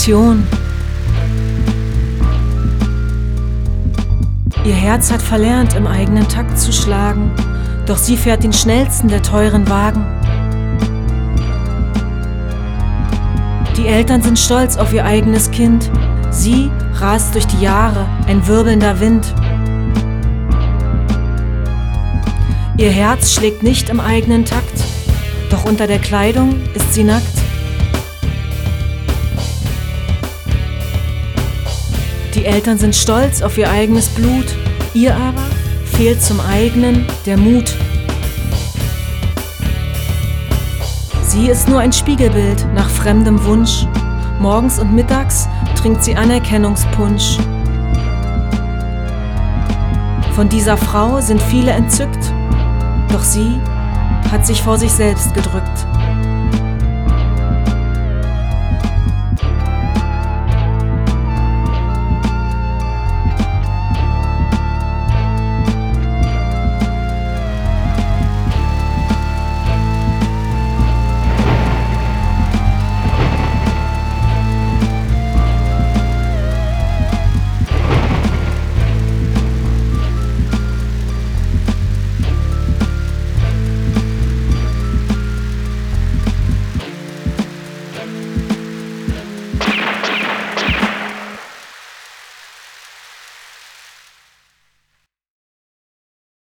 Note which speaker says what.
Speaker 1: Depression. Ihr Herz hat verlernt, im eigenen Takt zu schlagen, doch sie fährt den schnellsten der teuren Wagen. Die Eltern sind stolz auf ihr eigenes Kind, sie rast durch die Jahre, ein wirbelnder Wind. Ihr Herz schlägt nicht im eigenen Takt, doch unter der Kleidung ist sie nackt. Die Eltern sind stolz auf ihr eigenes Blut, ihr aber fehlt zum eigenen der Mut. Sie ist nur ein Spiegelbild nach fremdem Wunsch. Morgens und mittags trinkt sie Anerkennungspunsch. Von dieser Frau sind viele entzückt, doch sie hat sich vor sich selbst gedrückt.